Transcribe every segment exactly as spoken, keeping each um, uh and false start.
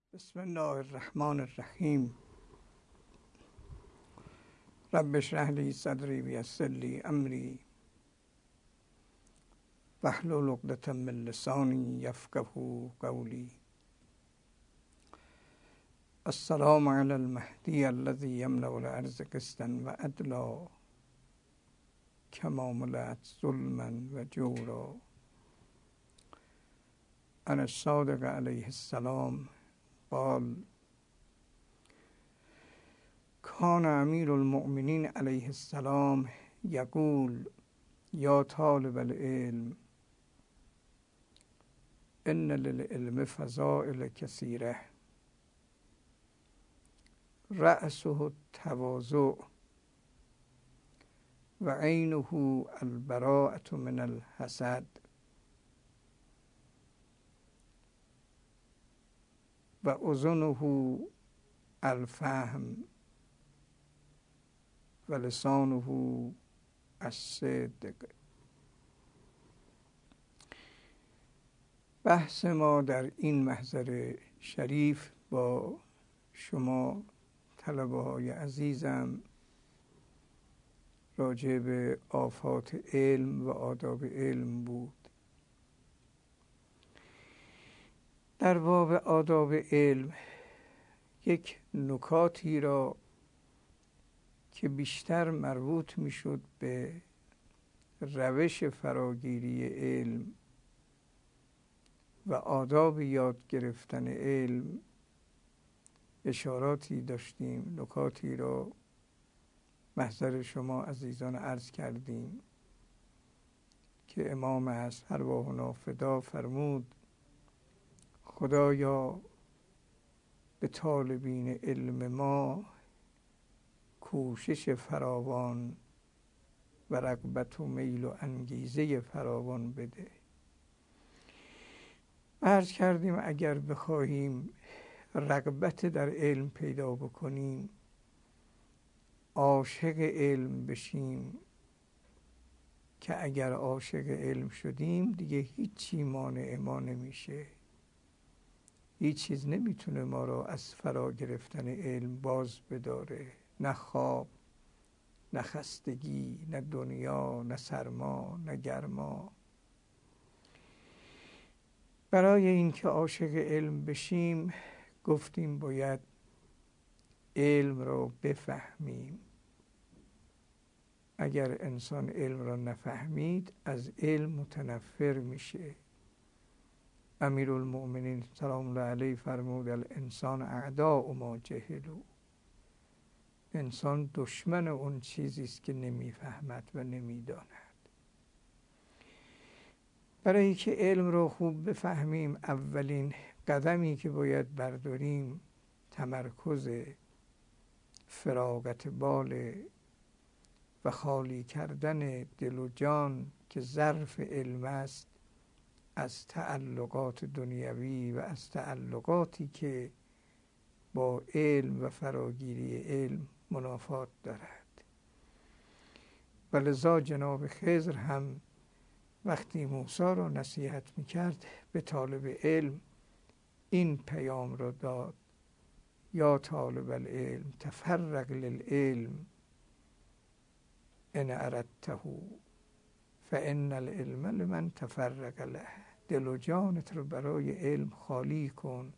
بسم الله الرحمن الرحیم. رب اشرح لی صدری ویسر لی امری واحلل عقدة من لسانی یفقهوا قولی. السلام علی المهدی الذی یملأ الارض قسطا وعدلا کما ملأت ظلما و جورا. عن الصادق علیه السلام قال کان امیر المؤمنین علیه السلام یقول یا طالب العلم ان للعلم فضائل کثیره رأسه التواضع و عینه البراءة من الحسد و اذنه الفهم و لسانه الصدق. بحث ما در این محضر شریف با شما طلبه های عزیزم راجع به آفات علم و آداب علم بود. در باب آداب علم یک نکاتی را که بیشتر مربوط میشد به روش فراگیری علم و آداب یاد گرفتن علم اشاراتی داشتیم، نکاتی را محضر شما عزیزان عرض کردیم که امام هست ارواحنا فدا فرمود خدایا به طالبین علم ما کوشش فراوان و رغبت و میل و انگیزه فراوان بده. عرض کردیم اگر بخواهیم رغبت در علم پیدا بکنیم، عاشق علم بشیم، که اگر عاشق علم شدیم دیگه هیچی مانع ما نمیشه، هیچ چیز نمیتونه ما را از فرا گرفتن علم باز بداره، نه خواب، نه خستگی، نه دنیا، نه سرما، نه گرما. برای اینکه عاشق علم بشیم گفتیم باید علم را بفهمیم. اگر انسان علم را نفهمید از علم متنفر میشه. امیرالمؤمنین سلام الله علیه فرمود الانسان اعداء ما جهلوا. انسان دشمن اون چیزی است که نمیفهمد و نمیداند. برای اینکه علم رو خوب بفهمیم اولین قدمی که باید برداریم تمرکز، فراغت بال و خالی کردن دل و جان که ظرف علم است از تعلقات دنیوی و از تعلقاتی که با علم و فراگیری علم منافات دارد. و لذا جناب خضر هم وقتی موسی را نصیحت میکرد به طالب علم این پیام را داد یا طالب العلم تفرغ للعلم ان اردته فان العلم لمن تفرغ له. دل و جانت رو برای علم خالی کن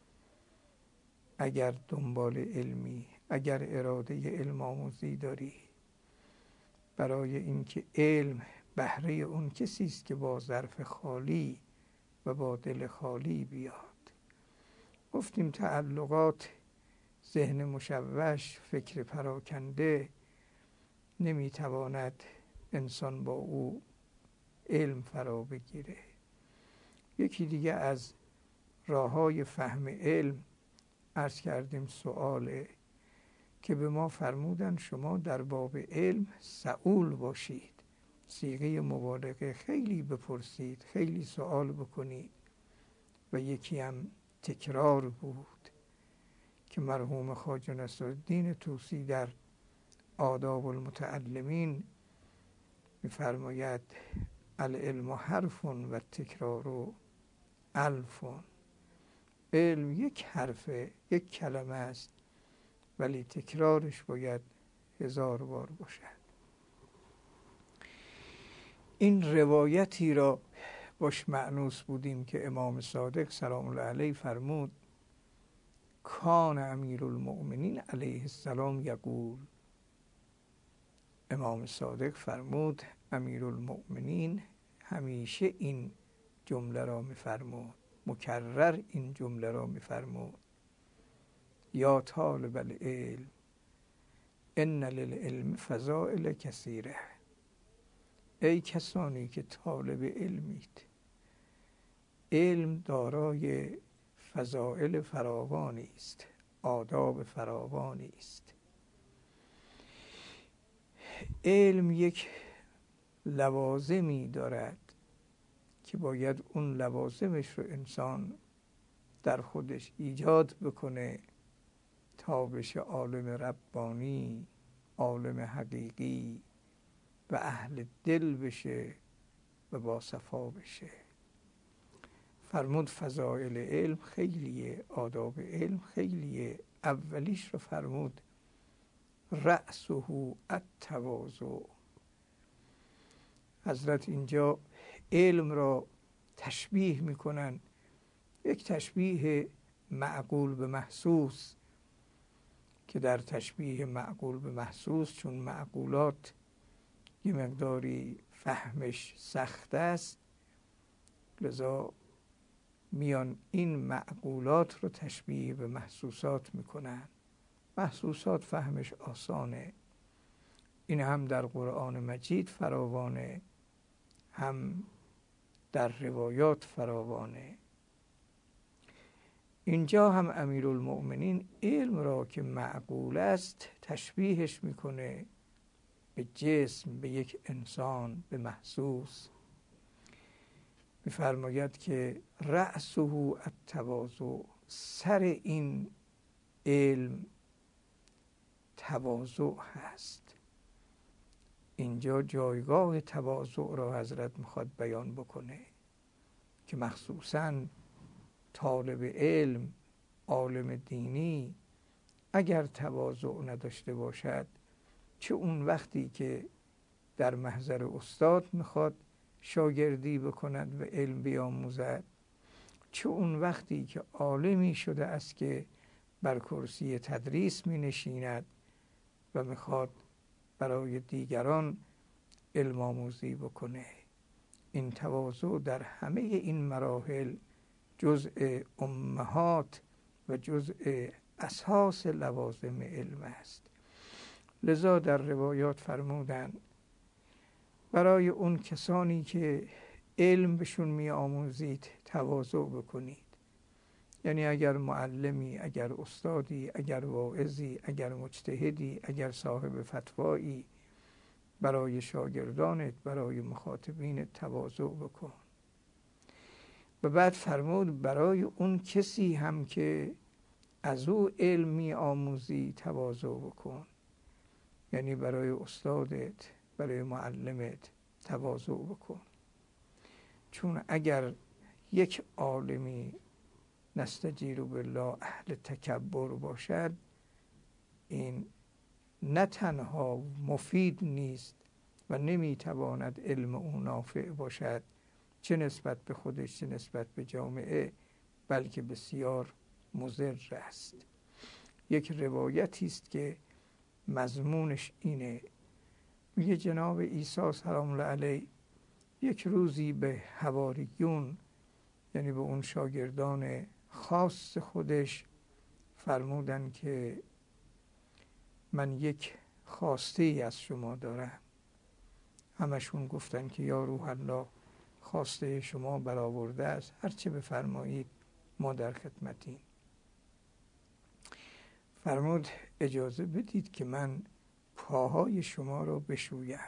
اگر دنبال علمی، اگر اراده علم آموزی داری، برای اینکه علم بهره اون کسی است که با ظرف خالی و با دل خالی بیاد. گفتیم تعلقات، ذهن مشوش، فکر پراکنده نمیتواند انسان با او علم فرا بگیره. یکی دیگه از راه‌های فهم علم عرض کردیم سؤاله که به ما فرمودن شما در باب علم سئول باشید، صیغه مبالغه، خیلی بپرسید، خیلی سوال بکنید. و یکی هم تکرار بود که مرحوم خواجه نصرالدین طوسی در آداب المتعلمین می‌فرماید العلم حرف و تکرار الف. علم یک حرفه، یک کلمه است، ولی تکرارش باید هزار بار باشد. این روایتی را باش مأنوس بودیم که امام صادق سلام الله علیه فرمود کان امیرالمؤمنین علیه السلام یقول، امام صادق فرمود امیرالمؤمنین همیشه این جمله را می‌فرمود، مکرر این جمله را می‌فرمود، یا طالب العلم ان للعلم فضائل کثیره، ای کسانی که طالب علمید، علم دارای فضائل فراوانی است، آداب فراوانی است. علم یک لوازمی دارد که باید اون لوازمش رو انسان در خودش ایجاد بکنه تا بشه عالم ربانی، عالم حقیقی و اهل دل بشه و با صفا بشه. فرمود فضائل علم خیلیه، آداب علم خیلیه. اولیش رو فرمود رأسه التواضع. حضرت اینجا علم را تشبیه میکنن، یک تشبیه معقول به محسوس، که در تشبیه معقول به محسوس چون معقولات یه مقداری فهمش سخت است، لذا میان این معقولات رو تشبیه به محسوسات میکنن. محسوسات فهمش آسانه، این هم در قرآن مجید فراوانه، هم در روایات فراوانه. اینجا هم امیرالمؤمنین علم را که معقول است تشبیهش میکنه به جسم، به یک انسان، به محسوس. میفرماید که رأسه التواضع، سر این علم تواضع هست. اینجا جایگاه تواضع را حضرت میخواد بیان بکنه که مخصوصاً طالب علم، عالم دینی اگر تواضع نداشته باشد، چه اون وقتی که در محضر استاد میخواد شاگردی بکند و علم بیاموزد، چه اون وقتی که عالمی شده است که بر کرسی تدریس می نشیند و میخواد برای دیگران علم آموزی بکنه. این تواضع در همه این مراحل جزء امهات و جزء اساس لوازم علم است. لذا در روایات فرمودن برای اون کسانی که علم بهشون می آموزید تواضع بکنید. یعنی اگر معلمی، اگر استادی، اگر واعظی، اگر مجتهدی، اگر صاحب فتوایی، برای شاگردانت، برای مخاطبینت تواضع بکن. و بعد فرمود برای اون کسی هم که از او علم می آموزی تواضع بکن. یعنی برای استادت، برای معلمت تواضع بکن. چون اگر یک عالمی نستجیر بالله اهل تکبر باشد، این نه تنها مفید نیست و نمیتواند علم او نافع باشد، چه نسبت به خودش چه نسبت به جامعه، بلکه بسیار مضر است. یک روایتی است که مضمونش اینه، میگه جناب عیسی سلام الله علیه یک روزی به حواریون، یعنی به اون شاگردان خاص خودش فرمودن که من یک خواسته ای از شما دارم. همشون گفتن که یا روح الله خواسته شما برآورده است، هر چه بفرمایید ما در خدمتیم. فرمود اجازه بدید که من پاهای شما را بشویم.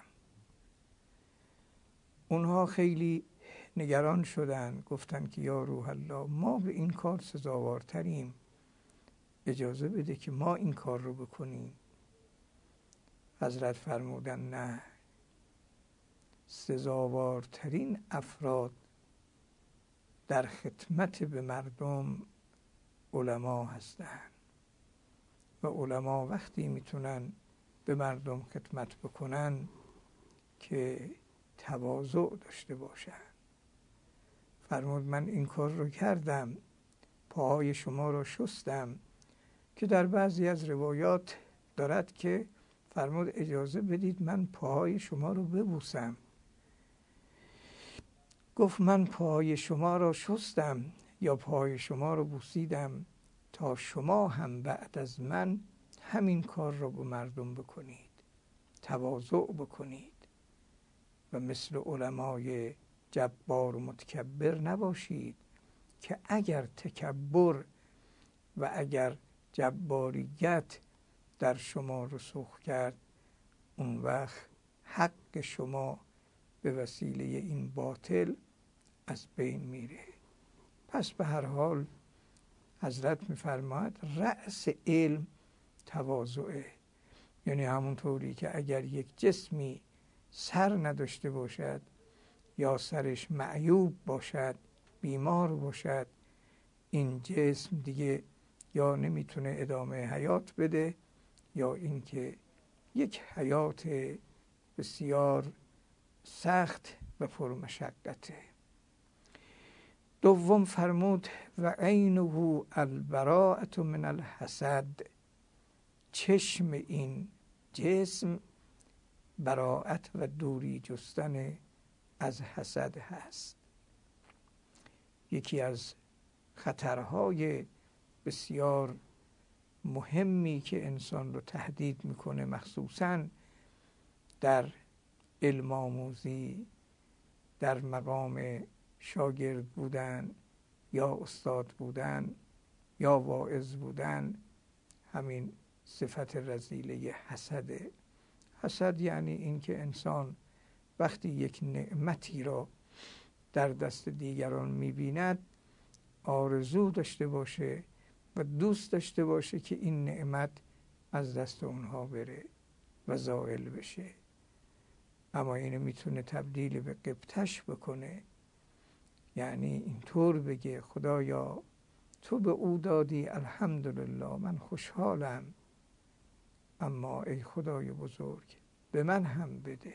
اونها خیلی نگران شدن، گفتن که یا روح الله ما به این کار سزاوارتریم، اجازه بده که ما این کار رو بکنیم. حضرت فرمودن نه، سزاوارترین افراد در خدمت به مردم علما هستند و علما وقتی میتونن به مردم خدمت بکنن که تواضع داشته باشن. فرمود من این کار رو کردم، پاهای شما رو شستم، که در بعضی از روایات دارد که فرمود اجازه بدید من پاهای شما رو ببوسم. گفت من پاهای شما رو شستم یا پاهای شما رو بوسیدم تا شما هم بعد از من همین کار رو به مردم بکنید، تواضع بکنید و مثل علمای جبار و متکبر نباشید که اگر تکبر و اگر جباریت در شما رسوخ کرد، اون وقت حق شما به وسیله این باطل از بین میره. پس به هر حال حضرت میفرماید رأس علم تواضعه، یعنی همونطوری که اگر یک جسمی سر نداشته باشد یا سرش معیوب باشد، بیمار باشد، این جسم دیگه یا نمیتونه ادامه حیات بده یا اینکه یک حیات بسیار سخت و پرمشقته. دوم فرمود و عینه البراءة من الحسد، چشم این جسم براءت و دوری جستن از حسد هست. یکی از خطرهای بسیار مهمی که انسان رو تهدید میکنه، مخصوصاً در علم آموزی، در مقام شاگرد بودن یا استاد بودن یا واعظ بودن، همین صفت رذیله حسده. حسد یعنی این که انسان وقتی یک نعمتی را در دست دیگران میبیند آرزو داشته باشه و دوست داشته باشه که این نعمت از دست اونها بره و زائل بشه، اما اینو میتونه تبدیل به غبطش بکنه. یعنی اینطور بگه خدایا تو به او دادی، الحمدلله من خوشحالم، اما ای خدای بزرگ به من هم بده.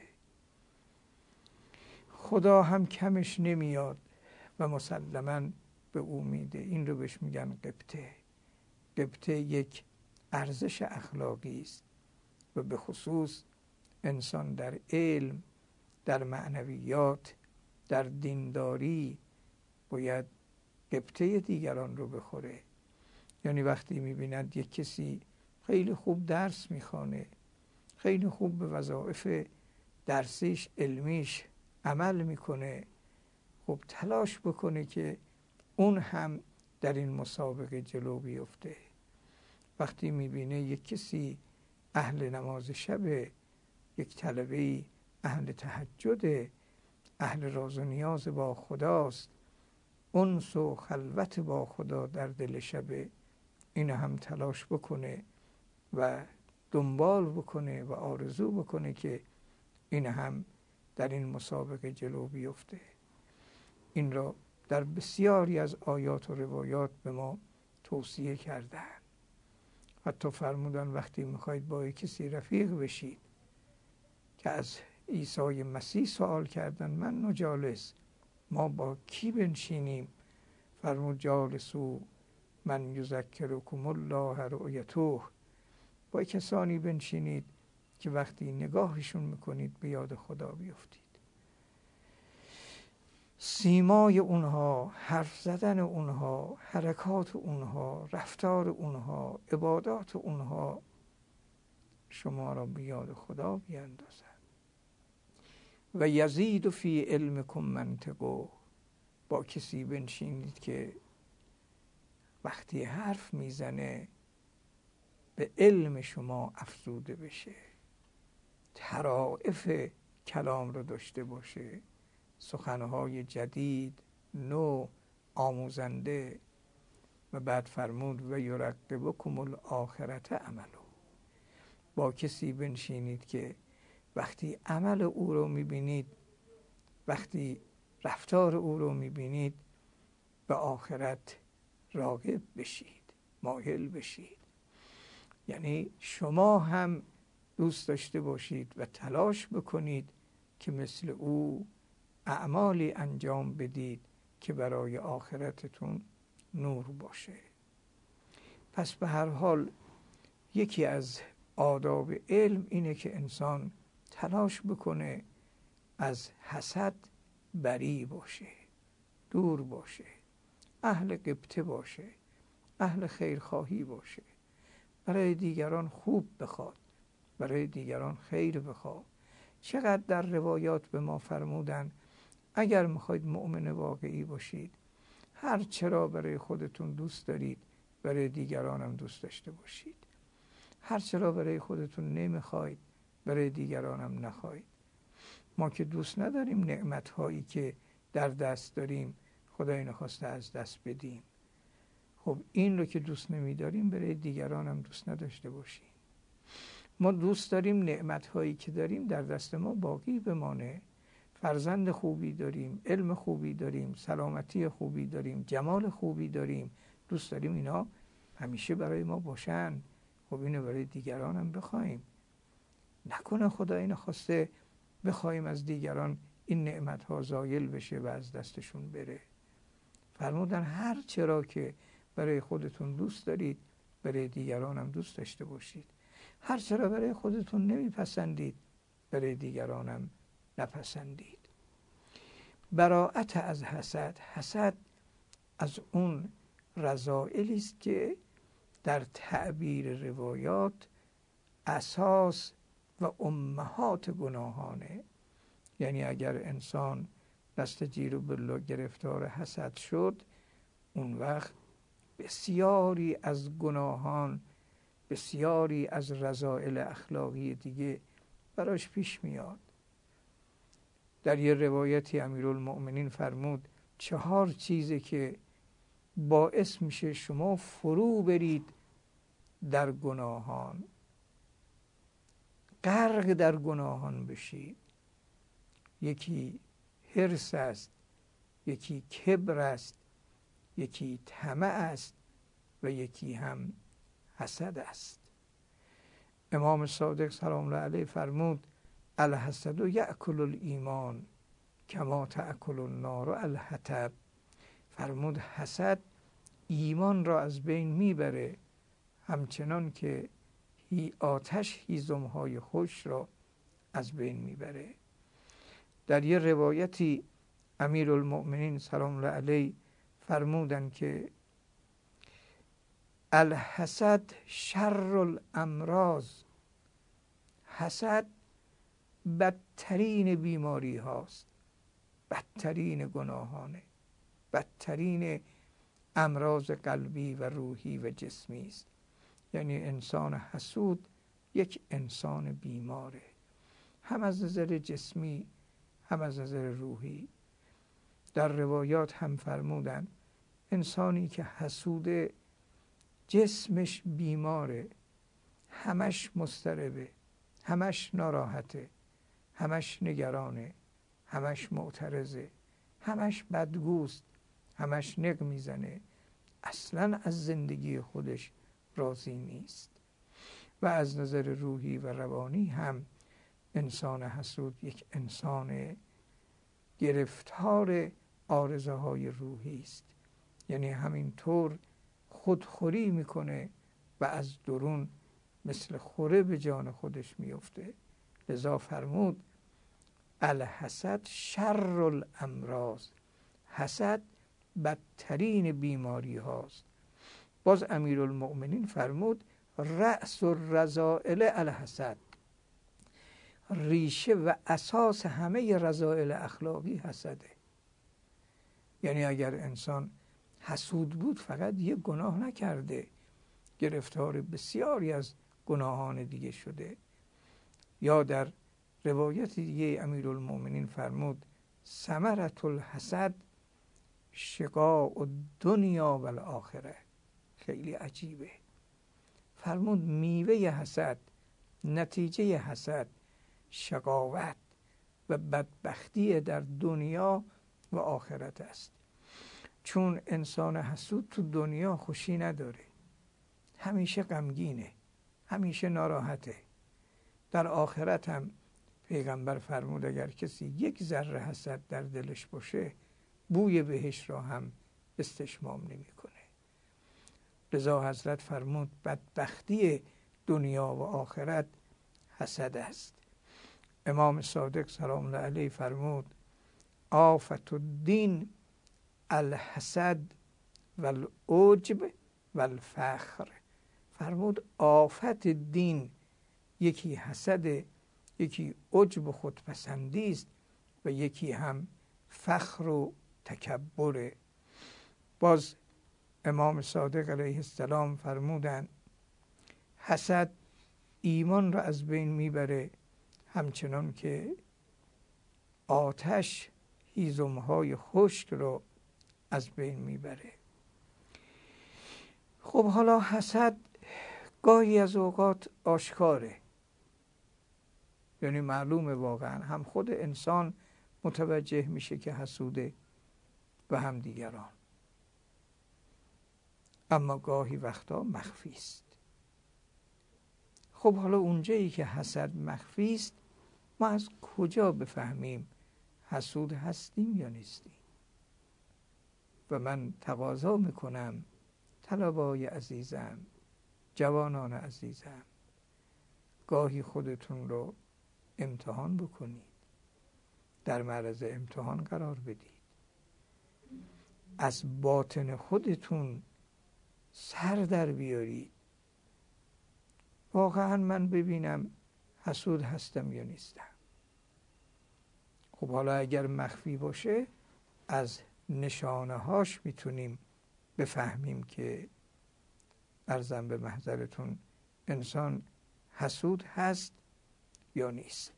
خدا هم کمش نمیاد و مسلماً به او میده. این رو بهش میگن غبطه. غبطه یک ارزش اخلاقی است و به خصوص انسان در علم، در معنویات، در دینداری باید غبطه دیگران رو بخوره. یعنی وقتی میبیند یک کسی خیلی خوب درس میخوانه، خیلی خوب به وظایف درسیش علمیش عمل میکنه، خب تلاش بکنه که اون هم در این مسابقه جلو بیفته. وقتی میبینه یک کسی اهل نماز شب، یک طلبه اهل تهجد، اهل راز و نیاز با خداست، انس و خلوت با خدا در دل شب، این هم تلاش بکنه و دنبال بکنه و آرزو بکنه که این هم در این مسابقه جلو بیفته. این را در بسیاری از آیات و روایات به ما توصیه کردن. حتی فرمودن وقتی میخواید با کسی رفیق بشید، که از عیسی مسیح سوال کردن من نجالس، ما با کی بنشینیم؟ فرمود جالسو من یذکرکم الله رؤیته، با کسانی بنشینید که وقتی نگاهشون میکنید به یاد خدا بیفتید. سیمای اونها، حرف زدن اونها، حرکات اونها، رفتار اونها، عبادات اونها شما را به یاد خدا بیاندازد. و یزید فی علمکم منطقو، با کسی بنشینید که وقتی حرف میزنه به علم شما افزوده بشه، طرائف کلام رو داشته باشه، سخنهای جدید، نو، آموزنده. و بعد فرمود و یرقبکم الآخرة عملو، با کسی بنشینید که وقتی عمل او رو میبینید، وقتی رفتار او رو میبینید، به آخرت راغب بشید. مایل بشید. یعنی شما هم دوست داشته باشید و تلاش بکنید که مثل او اعمالی انجام بدید که برای آخرتتون نور باشه. پس به هر حال یکی از آداب علم اینه که انسان تلاش بکنه از حسد بری باشه، دور باشه، اهل غبطه باشه، اهل خیرخواهی باشه، برای دیگران خوب بخواد، برای دیگران خیر بخواد. چقدر در روایات به ما فرمودن اگر میخواید مؤمن واقعی باشید، هر چرا برای خودتون دوست دارید برای دیگران هم دوست داشته باشید. هر چرا برای خودتون نمیخواید برای دیگران هم نخواید. ما که دوست نداریم نعمتهایی که در دست داریم خدای نخواسته از دست بدیم. خب این رو که دوست نمیداریم برای دیگران هم دوست نداشته باشیم. ما دوست داریم نعمتهایی که داریم در دست ما باقی بمانه. فرزند خوبی داریم، علم خوبی داریم، سلامتی خوبی داریم، جمال خوبی داریم، دوست داریم اینا همیشه برای ما باشن. خب اینو برای دیگران هم بخوایم. نکنه خدای نخواسته بخوایم از دیگران این نعمتها زایل بشه و از دستشون بره. فرمودن هر چرا که برای خودتون دوست دارید برای دیگران هم دوست داشته باشید. هر چرا برای خودتون نمیپسندید برای دیگران هم نپسندید. براءت از حسد. حسد از اون رذائلی است که در تعبیر روایات اساس و امهات گناهانه. یعنی اگر انسان نستجیر بالله گرفتار حسد شد، اون وقت بسیاری از گناهان، بسیاری از رذائل اخلاقی دیگه براش پیش میاد. در یه روایتی امیرالمؤمنین فرمود چهار چیزی که باعث میشه شما فرو برید در گناهان، غرق در گناهان بشید. یکی حرص است، یکی کبر است، یکی طمع است و یکی هم حسد است. امام صادق سلام الله علیه فرمود الحسد یأکل الایمان کما تأکل النار الحطب. فرمود حسد ایمان را از بین میبره همچنان که هی آتش هیزمهای خوش را از بین میبره. در یه روایتی امیرالمؤمنین سلام الله علیه فرمودن که الحسد شر الامراض. حسد بدترین بیماری هاست، بدترین گناهانه، بدترین امراض قلبی و روحی و جسمی است. یعنی انسان حسود یک انسان بیماره، هم از نظر جسمی هم از نظر روحی. در روایات هم فرمودن انسانی که حسوده جسمش بیماره، همش مضطربه، همش ناراحته، همش نگرانه، همش معترضه، همش بدگوست، همش نق میزنه، اصلا از زندگی خودش راضی نیست. و از نظر روحی و روانی هم انسان حسود یک انسان گرفتار عارضه های روحی است. یعنی همینطور خودخوری میکنه و از درون مثل خوره به جان خودش میفته. لذا فرمود الحسد شر الامراض. حسد بدترین بیماری هاست. باز امیرالمؤمنین فرمود رأس الرذائل الحسد. ریشه و اساس همه رذائل اخلاقی حسده. یعنی اگر انسان حسود بود فقط یک گناه نکرده، گرفتار بسیاری از گناهان دیگه شده. یا در روایت دیگه امیرالمؤمنین فرمود ثمرة الحسد شقاء الدنیا و الاخره. خیلی عجیبه. فرمود میوه حسد، نتیجه حسد شقاوت و بدبختی در دنیا و آخرت است. چون انسان حسود تو دنیا خوشی نداره، همیشه غمگینه، همیشه ناراحته. در آخرت هم پیغمبر فرمود اگر کسی یک ذره حسد در دلش باشه بوی بهشت را هم استشمام نمیکنه. لذا حضرت فرمود بدبختی دنیا و آخرت حسد است. امام صادق سلام الله علیه فرمود آفت الدین الحسد والعجب والفخر. فرمود آفت دین یکی حسد، یکی عجب و خودپسندی است و یکی هم فخر و تکبره. باز امام صادق علیه السلام فرمودند حسد ایمان را از بین میبره، همچنان که آتش هیزمهای خشک رو از بین میبره. خب حالا حسد گاهی از اوقات آشکاره، یعنی معلومه واقعا هم خود انسان متوجه میشه که حسوده و هم دیگران، اما گاهی وقتا مخفی است. خب حالا اونجایی که حسد مخفی است ما از کجا بفهمیم حسود هستیم یا نیستیم؟ و من تقاضا میکنم طلبای عزیزم، جوانان عزیزم، گاهی خودتون رو امتحان بکنید، در معرض امتحان قرار بدید، از باطن خودتون سر در بیارید. واقعا من ببینم حسود هستم یا نیستم. خب حالا اگر مخفی باشه از نشانه هاش میتونیم بفهمیم که عرضم به محضرتون انسان حسود هست یا نیست.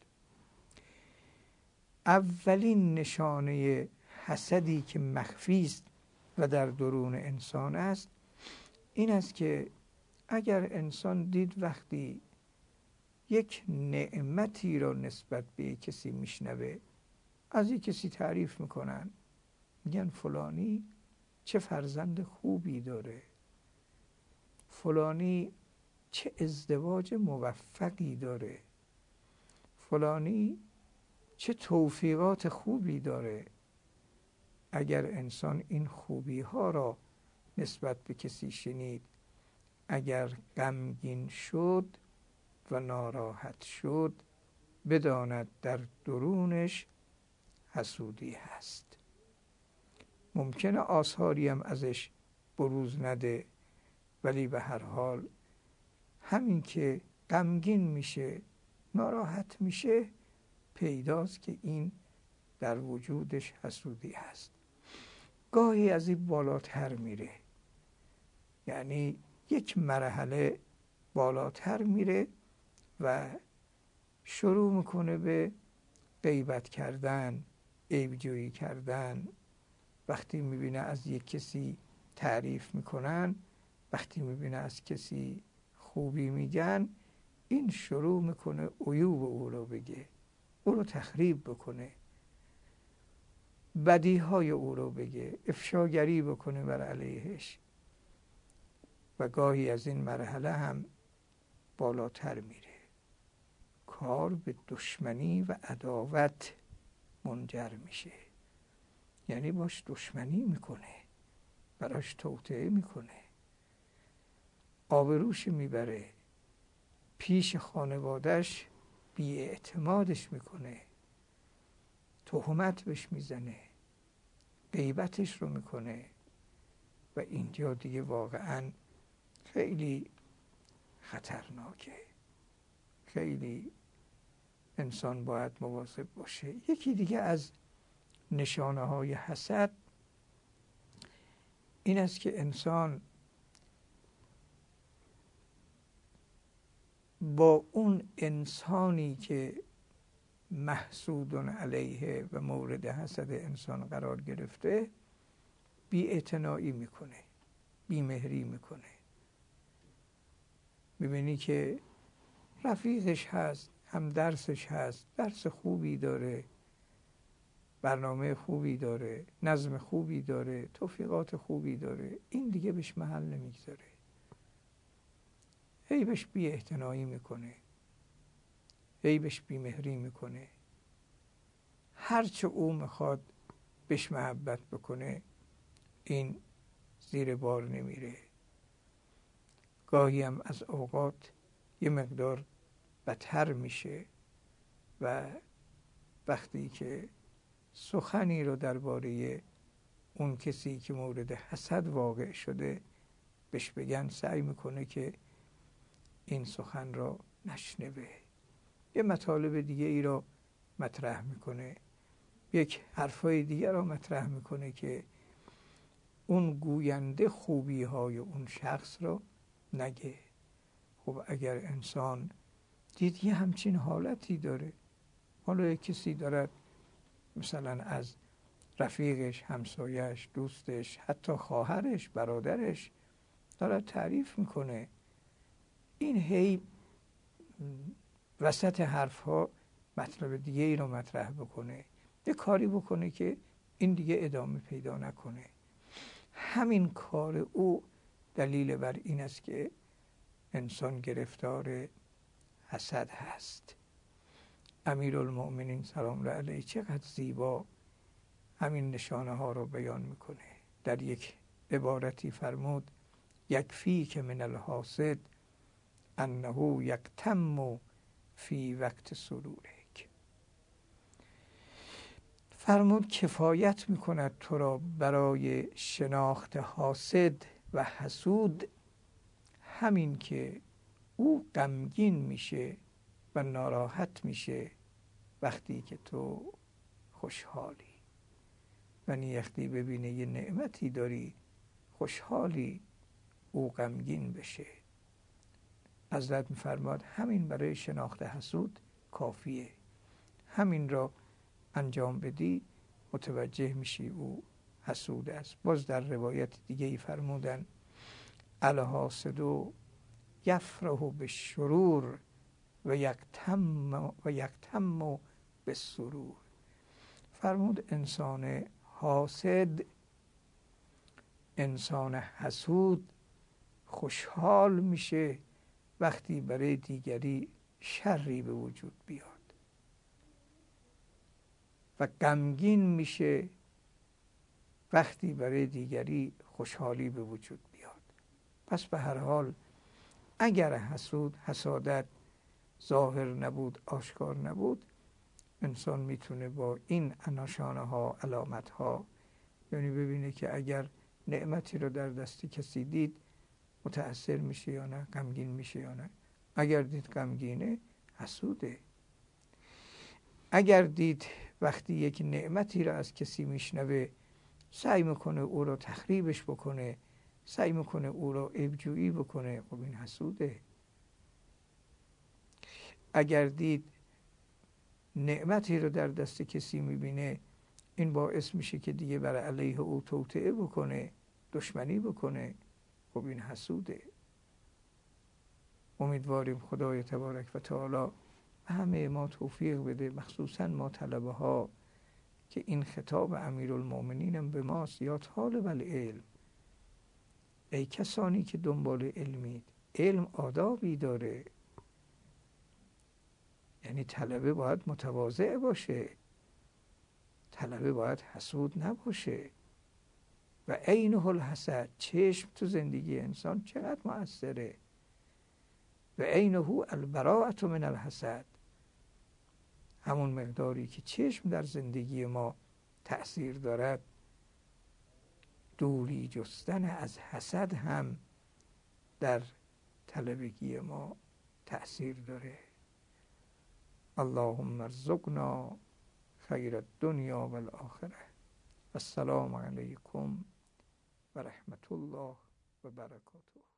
اولین نشانه حسدی که مخفی است و در درون انسان است این است که اگر انسان دید وقتی یک نعمتی را نسبت به کسی میشنوه، از یک کسی تعریف میکنن، میگن فلانی چه فرزند خوبی داره، فلانی چه ازدواج موفقی داره، فلانی چه توفیقات خوبی داره. اگر انسان این خوبی ها را نسبت به کسی شنید، اگر غمگین شد و ناراحت شد، بداند در درونش حسودی هست. ممکنه آثاری هم ازش بروز نده، ولی به هر حال همین که غمگین میشه، ناراحت میشه، پیداست که این در وجودش حسودی هست. گاهی از این بالاتر میره، یعنی یک مرحله بالاتر میره و شروع میکنه به غیبت کردن، عیبجویی کردن. وقتی میبینه از یک کسی تعریف میکنن، وقتی میبینه از کسی خوبی میگن، این شروع میکنه عیوب او رو بگه، او رو تخریب بکنه، بدیهای او رو بگه، افشاگری بکنه بر علیهش. و گاهی از این مرحله هم بالاتر میره، کار به دشمنی و عداوت منجر میشه، یعنی باش دشمنی میکنه، براش توطئه میکنه، آبروش میبره، پیش خانوادهش بی‌اعتمادش میکنه، تهمت بهش میزنه، غیبتش رو میکنه. و اینجا دیگه واقعا خیلی خطرناکه، خیلی انسان باید مواظب باشه. یکی دیگه از نشانه های حسد این است که انسان با اون انسانی که محسود علیه و مورد حسد انسان قرار گرفته بی‌اعتنایی میکنه، بی‌مهری میکنه. میبینی که رفیقش هست، هم درسش هست، درس خوبی داره، برنامه خوبی داره، نظم خوبی داره، توفیقات خوبی داره، این دیگه بهش محل نمیگذاره. هی بهش بی اعتنایی میکنه، هی بهش بی مهری میکنه. هرچه او میخواد بهش محبت بکنه این زیر بار نمیره. گاهی هم از اوقات یه مقدار بدتر میشه و وقتی که سخنی رو درباره اون کسی که مورد حسد واقع شده بهش بگن، سعی میکنه که این سخن را نشنوه، یه مطالب دیگه ای را مطرح میکنه، یک حرفای دیگه را مطرح میکنه که اون گوینده خوبی های اون شخص را نگه. خب اگر انسان دید یه همچین حالتی داره، حالا یک کسی دارد مثلا از رفیقش، همسایش، دوستش، حتی خواهرش، برادرش دارد تعریف میکنه، این هی وسط حرفها مطلب دیگه ای رو مطرح بکنه، یه کاری بکنه که این دیگه ادامه پیدا نکنه، همین کار او دلیل بر این است که انسان گرفتار حسد هست. امیرالمؤمنین سلام الله علیه چقدر زیبا همین نشانه ها رو بیان میکنه. در یک عبارتی فرمود یکفی که من الحاسد انه یکتم فی وقت سرورک. فرمود کفایت میکند تو را برای شناخت حاسد و حسود همین که او غمگین میشه و ناراحت میشه وقتی که تو خوشحالی. یعنی وقتی ببینه یه نعمتی داری خوشحالی او غمگین بشه. حضرت میفرماد همین برای شناخت حسود کافیه، همین را انجام بدی متوجه میشی او حسود است. باز در روایت دیگه ای فرمودن الحاسد یفرح بالشرور و یکتم و یکتم بالسرور. فرمود انسان حاسد، انسان حسود خوشحال میشه وقتی برای دیگری شری به وجود بیاد و غمگین میشه وقتی برای دیگری خوشحالی به وجود بیاد. پس به هر حال اگر حسود، حسادت ظاهر نبود، آشکار نبود، انسان میتونه با این نشانه ها، علامت ها، یعنی ببینه که اگر نعمتی رو در دست کسی دید متأثر میشه یا نه، غمگین میشه یا نه. اگر دید غمگینه حسوده. اگر دید وقتی یک نعمتی رو از کسی میشنوه سعی میکنه او رو تخریبش بکنه، سعی میکنه او رو عیبجویی بکنه، خب این حسوده. اگر دید نعمتی رو در دست کسی میبینه این باعث میشه که دیگه بر علیه او توطئه بکنه، دشمنی بکنه، خب این حسوده. امیدواریم خدای تبارک و تعالی همه ما توفیق بده، مخصوصا ما طلبه ها که این خطاب امیرالمؤمنین هم به ماست، یا طالب العلم، ای کسانی که دنبال علمید، علم آدابی داره، یعنی طلبه باید متواضع باشه، طلبه باید حسود نباشه. و عینه الحسد، چشم تو زندگی انسان چقدر مؤثره. و عینه البراءة من الحسد، همون مقداری که چشم در زندگی ما تأثیر دارد، دوری جستن از حسد هم در طلبگی ما تأثیر داره. اللهم ارزقنا خیر الدنیا و الاخره. السلام علیکم و رحمت الله و برکاته.